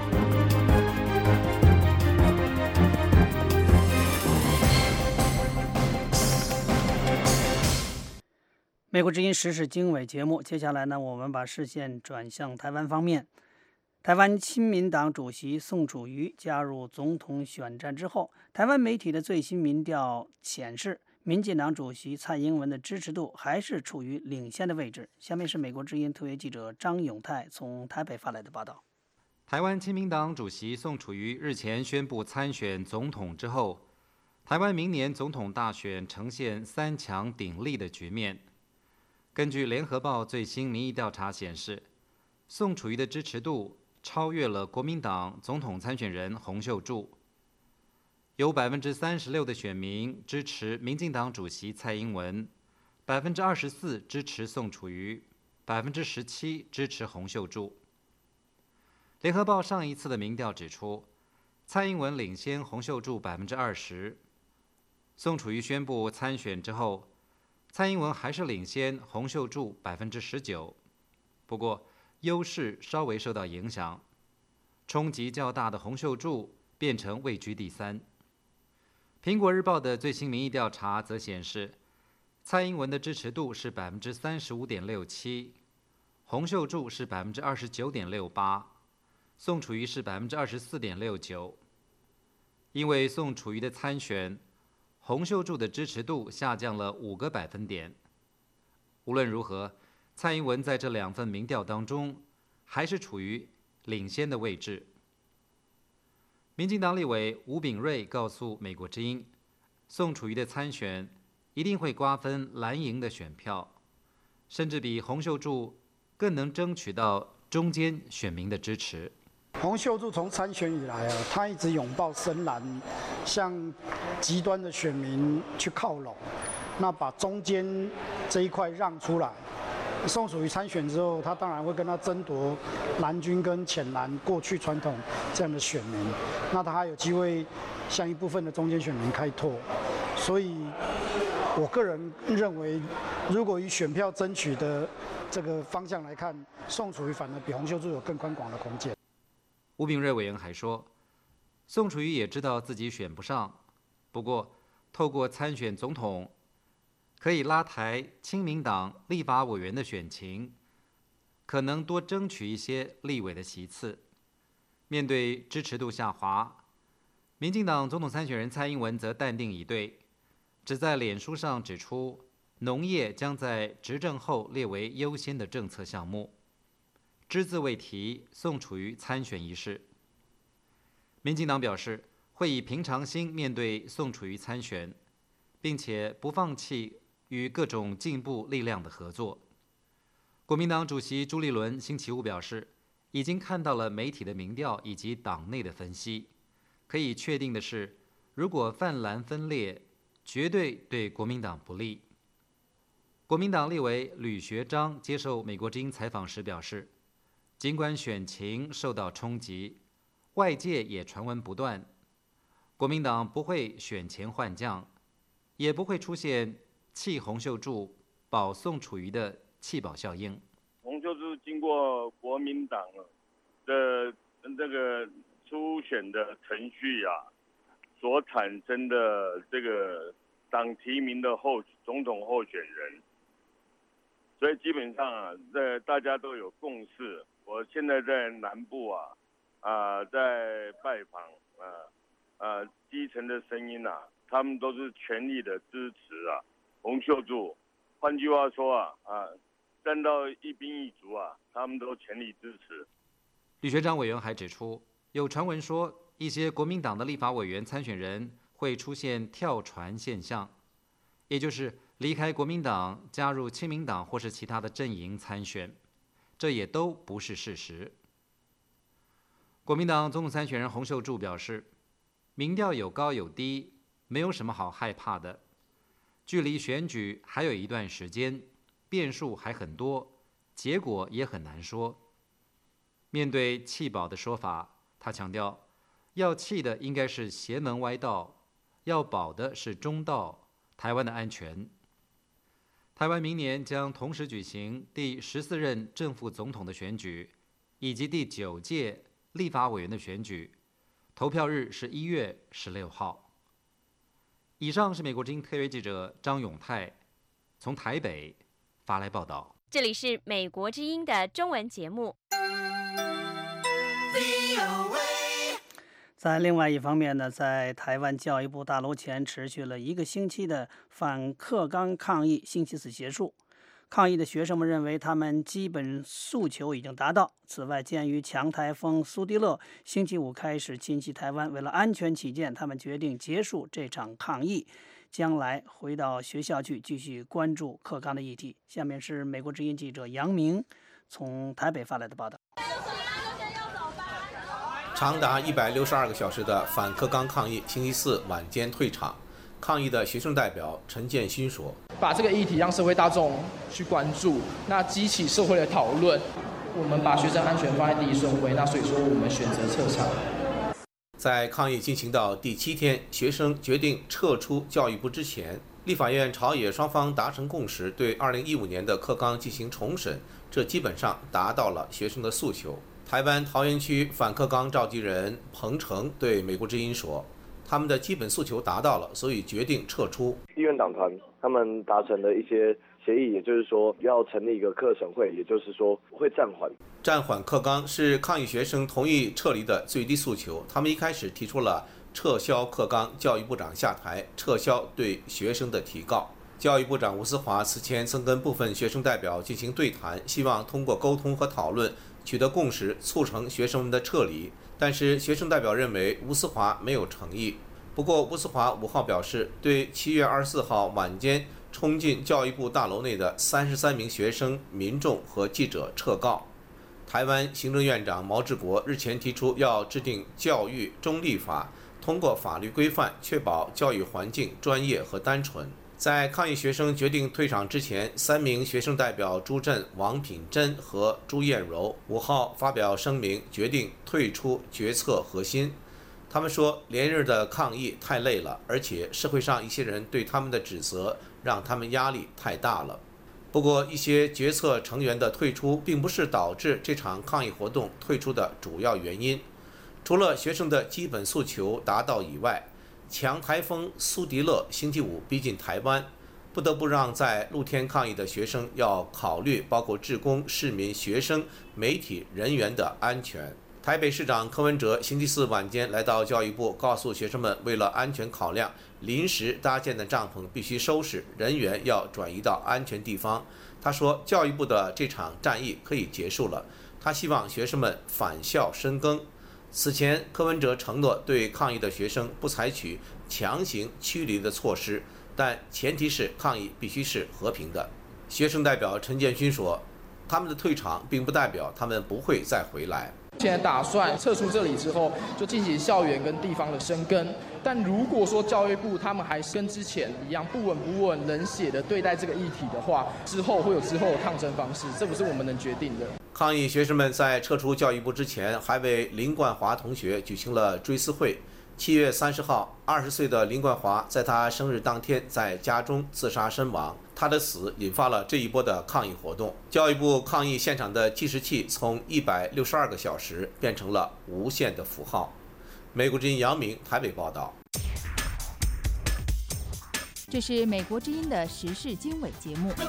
美国之音时事经纬节目，接下来呢，我们把视线转向台湾方面。台湾亲民党主席宋楚瑜加入总统选战之后，台湾媒体的最新民调显示，民进党主席蔡英文的支持度还是处于领先的位置。下面是美国之音特约记者张永泰从台北发来的报道。 台湾亲民党主席宋楚瑜日前宣布参选总统之后，台湾明年总统大选呈现三强鼎立的局面。根据联合报最新民意调查显示，宋楚瑜的支持度超越了国民党总统参选人洪秀柱，有百分之三十六的选民支持民进党主席蔡英文，百分之二十四支持宋楚瑜，百分之十七支持洪秀柱。联合报上一次的民调指出，蔡英文领先洪秀柱百分之二十。宋楚瑜宣布参选之后，蔡英文还是领先洪秀柱百分之十九，不过优势稍微受到影响，冲击较大的洪秀柱变成位居第三。苹果日报的最新民意调查则显示，蔡英文的支持度是百分之三十五点六七，洪秀柱是百分之二十九点六八，宋楚瑜是百分之二十四点六九。因为宋楚瑜的参选，洪秀柱的支持度下降了五个百分点。无论如何，蔡英文在这两份民调当中还是处于领先的位置。民进党立委吴秉叡告诉美国之音，宋楚瑜的参选一定会瓜分蓝营的选票，甚至比洪秀柱更能争取到中间选民的支持。 洪秀柱从参选以来啊，他一直拥抱深蓝，向极端的选民去靠拢，那把中间这一块让出来。宋楚瑜参选之后，他当然会跟他争夺蓝军跟浅蓝过去传统这样的选民，那他还有机会向一部分的中间选民开拓。所以，我个人认为，如果以选票争取的这个方向来看，宋楚瑜反而比洪秀柱有更宽广的空间。 吴秉叡委员还说，宋楚瑜也知道自己选不上，不过透过参选总统，可以拉抬亲民党立法委员的选情，可能多争取一些立委的席次。面对支持度下滑，民进党总统参选人蔡英文则淡定以对，只在脸书上指出，农业将在执政后列为优先的政策项目，只字未提宋楚瑜参选一事。民进党表示会以平常心面对宋楚瑜参选， 并且不放弃与各种进步力量的合作。国民党主席朱立伦星期五表示，已经看到了媒体的民调以及党内的分析，可以确定的是，如果泛蓝分裂，绝对对国民党不利。国民党立委吕学章接受美国之音采访时表示，尽管选情受到冲击，外界也传闻不断，国民党不会选前换将，也不会出现弃洪秀柱保宋楚瑜的弃保效应。 洪秀柱经过国民党的这个初选的程序啊，所产生的这个党提名的候总统候选人，所以基本上啊，在大家都有共识。我现在在南部啊，啊、呃，在拜访啊，啊、呃，基层的声音啊，他们都是全力的支持啊，洪秀柱。换句话说啊，啊，站到一兵一卒啊，他们都全力支持。 吕学章委员还指出，有传闻说一些国民党的立法委员参选人会出现跳船现象，也就是离开国民党加入亲民党或是其他的阵营参选，这也都不是事实。国民党总统参选人洪秀柱表示，民调有高有低，没有什么好害怕的。距离选举还有一段时间，变数还很多，结果也很难说。面对弃保的说法，他强调，要弃的应该是邪门歪道，要保的是中道，台湾的安全。台湾明年将同时举行第十四任正副总统的选举，以及第九届立法委员的选举，投票日是一月十六号。以上是美国之音特约记者张永泰从台北发来报道。 这里是美国之音的中文节目。 在另外一方面呢，在台湾教育部大楼前持续了一个星期的反课纲抗议星期四结束。抗议的学生们认为他们基本诉求已经达到。此外，鉴于强台风苏迪勒星期五开始侵袭台湾，为了安全起见，他们决定结束这场抗议，将来回到学校去继续关注课纲的议题。下面是美国之音记者杨明从台北发来的报道。 长达一百六十二个小时的反课纲抗议星期四晚间退场。抗议的学生代表陈建勋说：“ 把这个议题让社会大众去关注，那激起社会的讨论。我们把学生安全放在第一顺位，那所以说我们选择撤场。” 在抗议进行到第七天，学生决定撤出教育部之前，立法院朝野双方达成共识，对二零一五年的课纲进行重审，这基本上达到了学生的诉求。台湾桃园区反课纲召集人彭程对美国之音说：“他们的基本诉求达到了，所以决定撤出。” 议院党团他们达成了一些协议，也就是说要成立一个课审会，也就是说会暂缓。 暂缓课纲是抗议学生同意撤离的最低诉求。他们一开始提出了撤销课纲，教育部长下台，撤销对学生的提告。教育部长吴思华此前曾跟部分学生代表进行对谈，希望通过沟通和讨论取得共识，促成学生们的撤离。但是学生代表认为吴思华没有诚意。不过吴思华五号表示，对七月二十四号晚间冲进教育部大楼内的三十三名学生、民众和记者撤告。台湾行政院长毛治国日前提出要制定教育中立法，通过法律规范确保教育环境专业和单纯。在抗议学生决定退场之前，三名学生代表朱振、王品珍和朱艳柔五号发表声明，决定退出决策核心。他们说，连日的抗议太累了，而且社会上一些人对他们的指责让他们压力太大了。不过，一些决策成员的退出并不是导致这场抗议活动退出的主要原因。除了学生的基本诉求达到以外，强台风苏迪勒星期五逼近台湾，不得不让在露天抗议的学生要考虑包括志工、市民、学生、媒体人员的安全。台北市长柯文哲星期四晚间来到教育部，告诉学生们，为了安全考量，临时搭建的帐篷必须收拾，人员要转移到安全地方。他说，教育部的这场战役可以结束了，他希望学生们返校深耕。此前，柯文哲承诺对抗议的学生不采取强行驱离的措施， 但前提是抗议必须是和平的。学生代表陈建勋说，他们的退场并不代表他们不会再回来。 现在打算撤出这里之后，就进行校园跟地方的生根。但如果说教育部他们还跟之前一样不稳不稳、冷血的对待这个议题的话，之后会有之后的抗争方式，这不是我们能决定的。 抗议学生们在撤出教育部之前，还为林冠华同学举行了追思会。七月三十号，二十岁的林冠华在他生日当天在家中自杀身亡。他的死引发了这一波的抗议活动。教育部抗议现场的计时器从一百六十二个小时变成了无限的符号。美国之音杨明台北报道。 这是美国之音的时事经纬节目。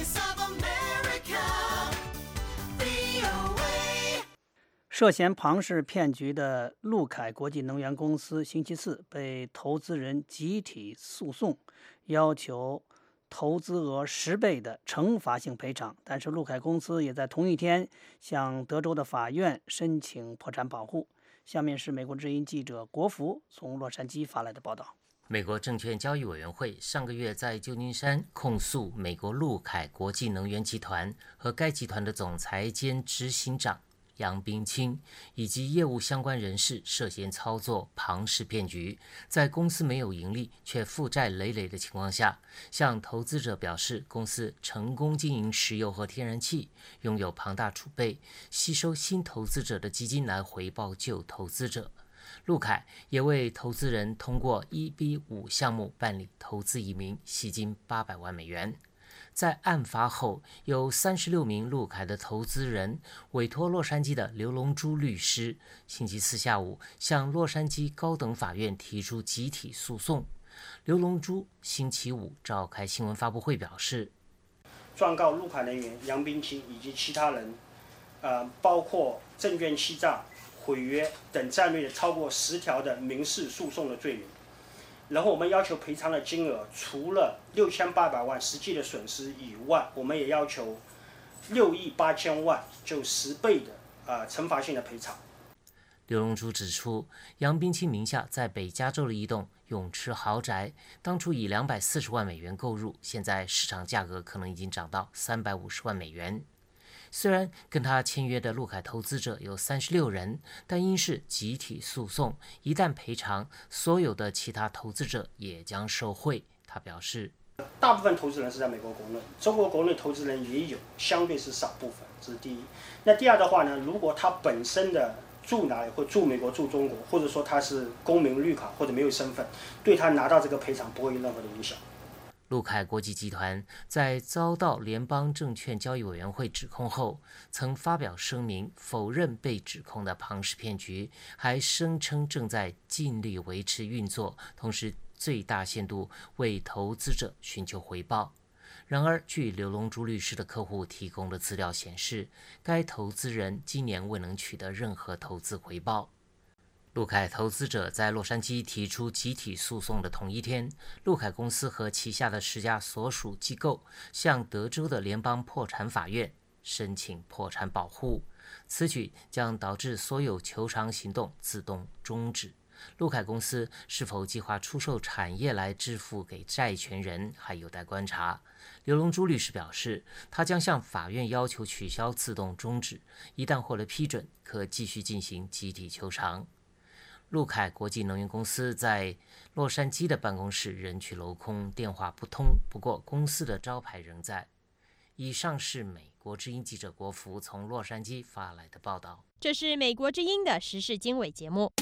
涉嫌庞氏骗局的陆凯国际能源公司星期四被投资人集体诉讼，要求投资额十倍的惩罚性赔偿。但是陆凯公司也在同一天向德州的法院申请破产保护。下面是美国之音记者国福从洛杉矶发来的报道。 美国证券交易委员会上个月在旧金山控诉美国陆凯国际能源集团和该集团的总裁兼执行长杨冰清以及业务相关人士涉嫌操作庞氏骗局，在公司没有盈利却负债累累的情况下，向投资者表示公司成功经营石油和天然气，拥有庞大储备，吸收新投资者的基金来回报旧投资者。陆凯也为投资人通过 E B 五 项目办理投资移民，吸金八百万美元。在案发后，有三十六名陆凯的投资人委托洛杉矶的刘龙珠律师，星期四下午向洛杉矶高等法院提出集体诉讼。刘龙珠星期五召开新闻发布会表示， 状告陆凯人员杨冰清以及其他人，呃，包括证券欺诈、毁约等战略超过十条的民事诉讼的罪名。然后我们要求赔偿的金额除了六千八百万实际的损失以外，我们也要求六亿八千万，就十倍的呃惩罚性的赔偿。 刘龙珠指出，杨冰清名下在北加州的一栋泳池豪宅，当初以两百四十万美元购入，现在市场价格可能已经涨到三百五十万美元。虽然跟他签约的陆凯投资者有三十六人，但因是集体诉讼，一旦赔偿，所有的其他投资者也将受贿。他表示， 大部分投资人是在美国国内，中国国内投资人也有，相对是少部分，这是第一。那第二的话呢，如果他本身的住哪里，或住美国、住中国，或者说他是公民绿卡或者没有身份，对他拿到这个赔偿不会有任何的影响。 陆凯国际集团在遭到联邦证券交易委员会指控后，曾发表声明否认被指控的庞氏骗局，还声称正在尽力维持运作，同时最大限度为投资者寻求回报。然而，据刘龙珠律师的客户提供的资料显示，该投资人今年未能取得任何投资回报。陆凯投资者在洛杉矶提出集体诉讼的同一天，陆凯公司和旗下的十家所属机构向德州的联邦破产法院申请破产保护，此举将导致所有求偿行动自动终止。陆凯公司是否计划出售产业来支付给债权人，还有待观察。刘龙珠律师表示，他将向法院要求取消自动终止，一旦获得批准，可继续进行集体求偿。陆凯国际能源公司在洛杉矶的办公室人去楼空，电话不通，不过公司的招牌仍在。以上是美国之音记者国福从洛杉矶发来的报道。 这是美国之音的时事经纬节目。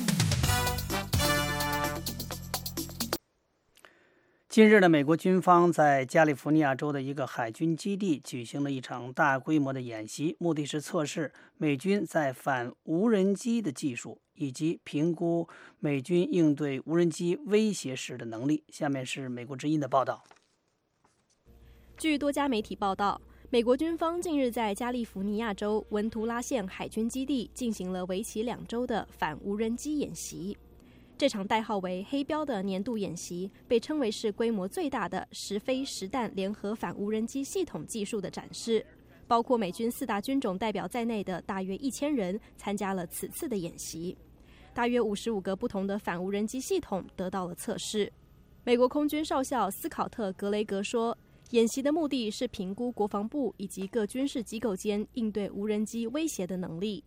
近日的美国军方在加利福尼亚州的一个海军基地举行了一场大规模的演习，目的是测试美军在反无人机的技术，以及评估美军应对无人机威胁时的能力。下面是美国之音的报道。 据多家媒体报道，美国军方近日在加利福尼亚州文图拉县海军基地进行了为期两周的反无人机演习。这场代号为黑标的年度演习被称为是规模最大的实飞实弹联合反无人机系统技术的展示，包括美军四大军种代表在内的大约一千人参加了此次的演习。大约五十五个不同的反无人机系统得到了测试。 美国空军少校斯考特·格雷格说，演习的目的是评估国防部以及各军事机构间应对无人机威胁的能力。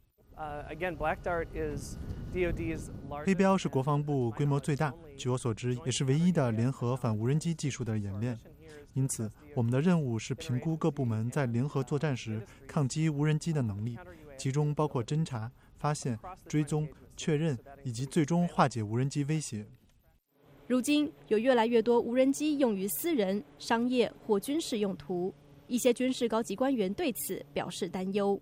飞镖是国防部规模最大，据我所知也是唯一的联合反无人机技术的演练。因此，我们的任务是评估各部门在联合作战时抗击无人机的能力，其中包括侦察、发现、追踪、确认以及最终化解无人机威胁。 如今，有越来越多无人机用于私人、商业或军事用途，一些军事高级官员对此表示担忧。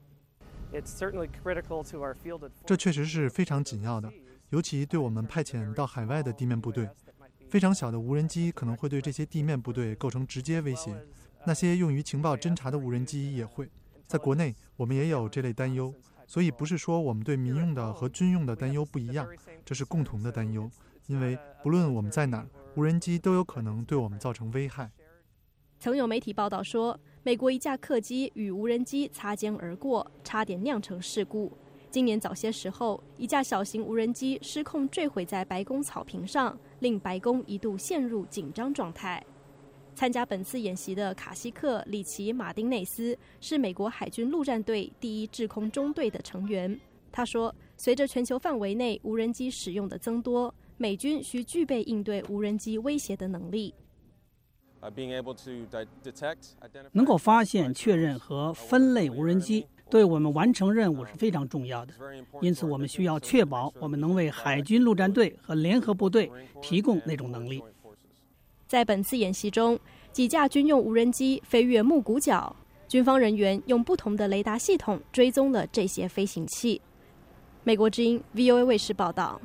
这确实是非常紧要的，尤其对我们派遣到海外的地面部队。非常小的无人机可能会对这些地面部队构成直接威胁，那些用于情报侦察的无人机也会。在国内，我们也有这类担忧，所以不是说我们对民用的和军用的担忧不一样，这是共同的担忧。因为不论我们在哪儿，无人机都有可能对我们造成危害。 曾有媒体报道说，美国一架客机与无人机擦肩而过，差点酿成事故。今年早些时候，一架小型无人机失控坠毁在白宫草坪上，令白宫一度陷入紧张状态。参加本次演习的卡西克·里奇·马丁内斯是美国海军陆战队第一制空中队的成员。他说，随着全球范围内无人机使用的增多，美军需具备应对无人机威胁的能力。 能够发现、确认和分类无人机，对我们完成任务是非常重要的。因此，我们需要确保我们能为海军陆战队和联合部队提供那种能力。 在本次演习中，几架军用无人机飞越木谷角，军方人员用不同的雷达系统追踪了这些飞行器。美国之音 V O A 卫视报道。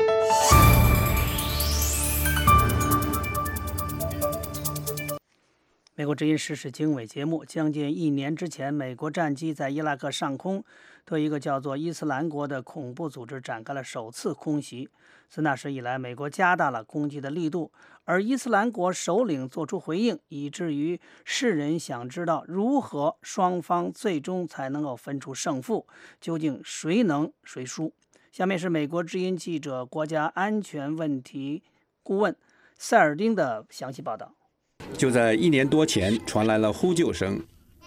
美国之音时事经纬节目，将近一年之前，美国战机在伊拉克上空对一个叫做伊斯兰国的恐怖组织展开了首次空袭。自那时以来，美国加大了攻击的力度，而伊斯兰国首领做出回应，以至于世人想知道如何双方最终才能够分出胜负，究竟谁能谁输。下面是美国之音记者、国家安全问题顾问塞尔丁的详细报道。 就在一年多前，传来了呼救声。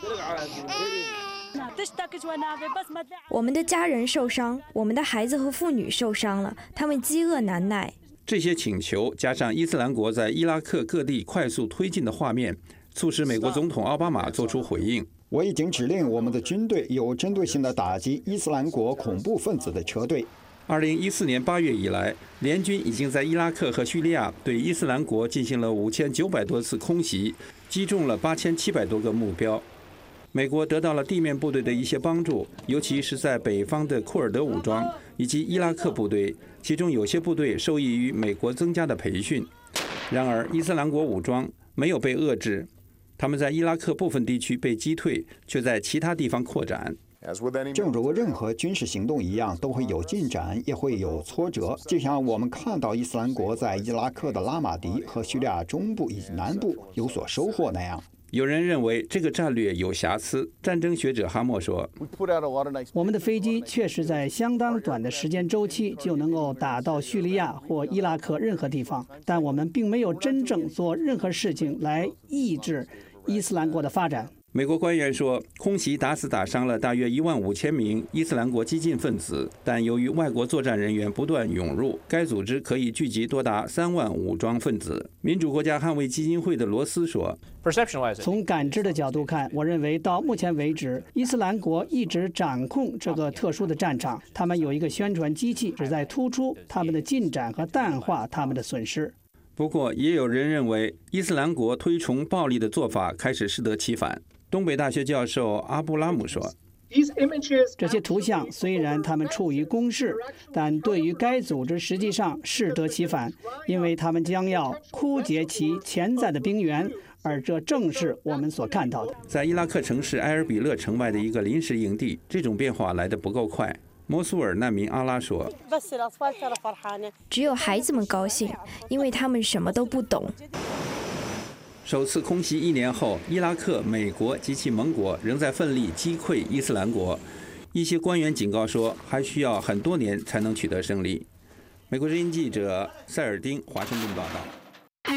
我们的家人受伤，我们的孩子和妇女受伤了，他们饥饿难耐。 这些请求加上伊斯兰国在伊拉克各地快速推进的画面，促使美国总统奥巴马做出回应。 我已经指令我们的军队有针对性地打击伊斯兰国恐怖分子的车队。 二零一四年八月以来，联军已经在伊拉克和叙利亚对伊斯兰国进行了五千九百多次空袭，击中了八千七百多个目标。美国得到了地面部队的一些帮助，尤其是在北方的库尔德武装以及伊拉克部队，其中有些部队受益于美国增加的培训。然而，伊斯兰国武装没有被遏制，他们在伊拉克部分地区被击退，却在其他地方扩展。 正如任何军事行动一样，都会有进展，也会有挫折。就像我们看到伊斯兰国在伊拉克的拉马迪和叙利亚中部以及南部有所收获那样。 有人认为这个战略有瑕疵。战争学者哈默说：“ 我们的飞机确实在相当短的时间周期就能够打到叙利亚或伊拉克任何地方，但我们并没有真正做任何事情来抑制伊斯兰国的发展。” 美国官员说，空袭打死打伤了大约一万五千名伊斯兰国激进分子，但由于外国作战人员不断涌入，该组织可以聚集多达三万武装分子。民主国家捍卫基金会的罗斯说：“ 从感知的角度看，我认为到目前为止，伊斯兰国一直掌控这个特殊的战场。他们有一个宣传机器，旨在突出他们的进展和淡化他们的损失。” 不过，也有人认为，伊斯兰国推崇暴力的做法开始适得其反。东北大学教授阿布拉姆说：“ 这些图像虽然他们处于攻势，但对于该组织实际上适得其反，因为他们将要枯竭其潜在的兵源，而这正是我们所看到的。” 在伊拉克城市埃尔比勒城外的一个临时营地，这种变化来得不够快。摩苏尔难民阿拉说：“ 只有孩子们高兴，因为他们什么都不懂。” 首次空袭一年后，伊拉克、美国及其盟国仍在奋力击溃伊斯兰国。一些官员警告说，还需要很多年才能取得胜利。美国之音记者塞尔丁华盛顿报道。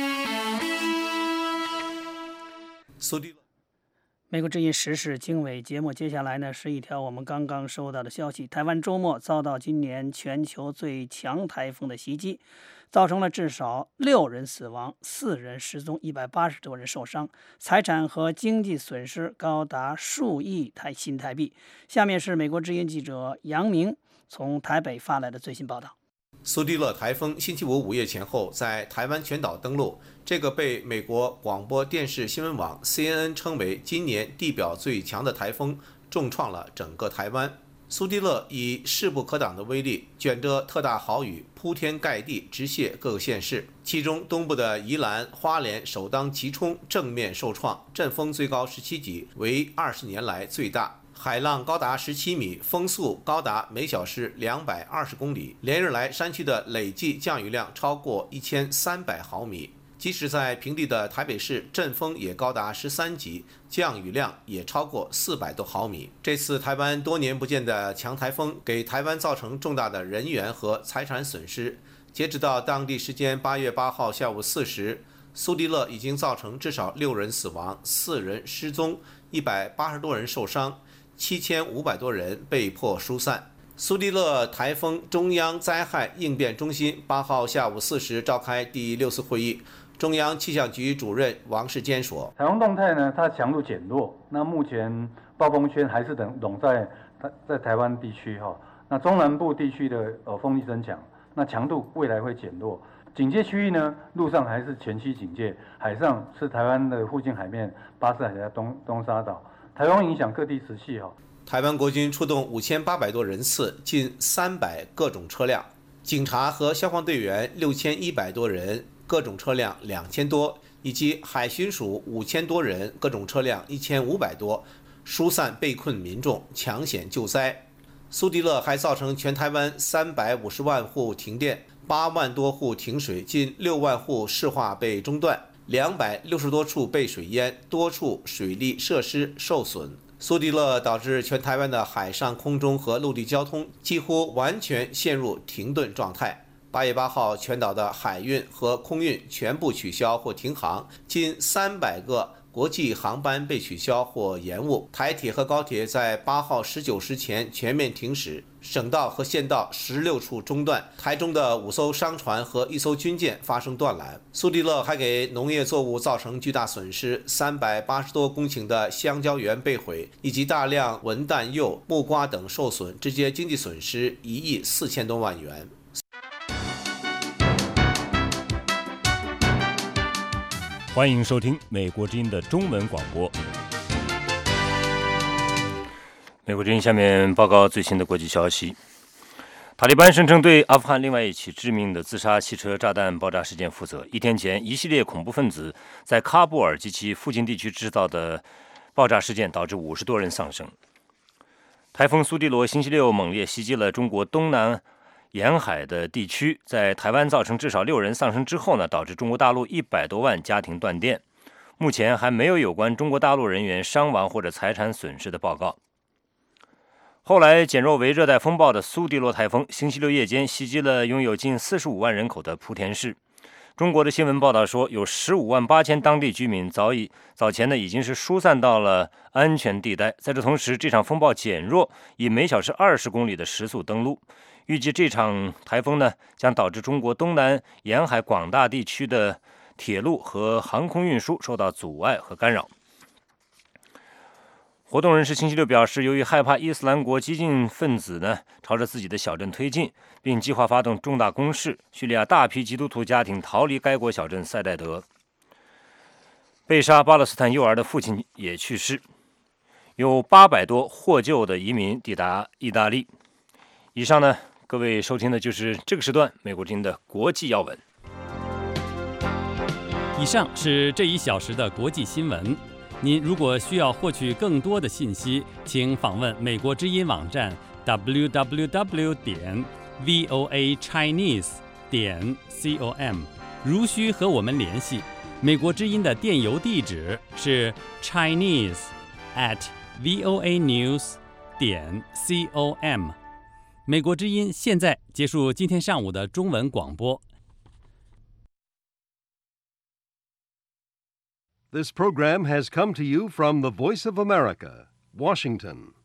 苏迪勒。 美国之音时事经纬节目，接下来呢是一条我们刚刚收到的消息：台湾周末遭到今年全球最强台风的袭击，造成了至少六人死亡、四人失踪、一百八十多人受伤，财产和经济损失高达数亿台新台币。下面是美国之音记者杨明从台北发来的最新报道。 苏迪勒台风星期五午夜前后在台湾全岛登陆，这个被美国广播电视新闻网 C N N 称为今年地表最强的台风，重创了整个台湾。苏迪勒以势不可挡的威力，卷着特大豪雨铺天盖地直泻各个县市，其中东部的宜兰、花莲首当其冲，正面受创，阵风最高十七级，为二十年来最大。海浪高达十七米，风速高达每小时两百二十公里，连日来山区的累计降雨量超过一千三百毫米。即使在平地的台北市，阵风也高达十三级，降雨量也超过四百多毫米。这次台湾多年不见的强台风，给台湾造成重大的人员和财产损失。截止到当地时间八月八号下午四时，苏迪勒已经造成至少六人死亡、四人失踪、一百八十多人受伤。七千五百多人被迫疏散。苏迪勒台风中央灾害应变中心八号下午四时召开第六次会议，中央气象局主任王世坚说：“ 台风动态呢，它强度减弱，那目前暴风圈还是等笼在在台湾地区哈。那中南部地区的呃风力增强，那强度未来会减弱。警戒区域呢，陆上还是全区警戒，海上是台湾的附近海面、巴士海峡、东东沙岛。”台风影响各地持续哈。 台湾国军出动五千八百多人次，近三百各种车辆，警察和消防队员六千一百多人，各种车辆两千多，以及海巡署五千多人，各种车辆一千五百多，疏散被困民众，抢险救灾。苏迪勒还造成全台湾三百五十万户停电，八万多户停水，近六万户市化被中断。两百六十多处被水淹，多处水利设施受损。苏迪勒导致全台湾的海上、空中和陆地交通几乎完全陷入停顿状态。八月八号，全岛的海运和空运全部取消或停航，近三百个国际航班被取消或延误。台铁和高铁在八号十九时前全面停驶，省道和县道十六处中断。台中的五艘商船和一艘军舰发生断缆。苏迪勒还给农业作物造成巨大损失，三百八十多公顷的香蕉园被毁，以及大量文旦柚、木瓜等受损，直接经济损失一亿四千多万元。 欢迎收听美国之音的中文广播。美国之音下面报告最新的国际消息。塔利班声称对阿富汗另外一起致命的自杀汽车炸弹爆炸事件负责。一天前，一系列恐怖分子在喀布尔及其附近地区制造的爆炸事件导致五十多人丧生。台风苏迪罗星期六猛烈袭击了中国东南沿海的地区，在台湾造成至少六人丧生之后呢，导致中国大陆一百多万家庭断电。目前还没有有关中国大陆人员伤亡或者财产损失的报告。后来减弱为热带风暴的苏迪罗台风，星期六夜间袭击了拥有近四十五万人口的莆田市。中国的新闻报道说，有十五万八千当地居民早已早前呢已经是疏散到了安全地带。在这同时，这场风暴减弱，以每小时二十公里的时速登陆。预计这场台风呢，将导致中国东南沿海广大地区的铁路和航空运输受到阻碍和干扰。活动人士星期六表示，由于害怕伊斯兰国激进分子呢朝着自己的小镇推进，并计划发动重大攻势，叙利亚大批基督徒家庭逃离该国小镇塞代德。被杀巴勒斯坦幼儿的父亲也去世，有八百多获救的移民抵达意大利。以上呢，各位收听的就是这个时段美国之音的国际要闻。 以上是这一小时的国际新闻。您如果需要获取更多的信息，请访问美国之音网站 double-u double-u double-u 点 voa chinese 点 com。如需和我们联系，美国之音的电邮地址是 chinese at voa news 点 com。美国之音现在结束今天上午的中文广播。 This program has come to you from the Voice of America, Washington.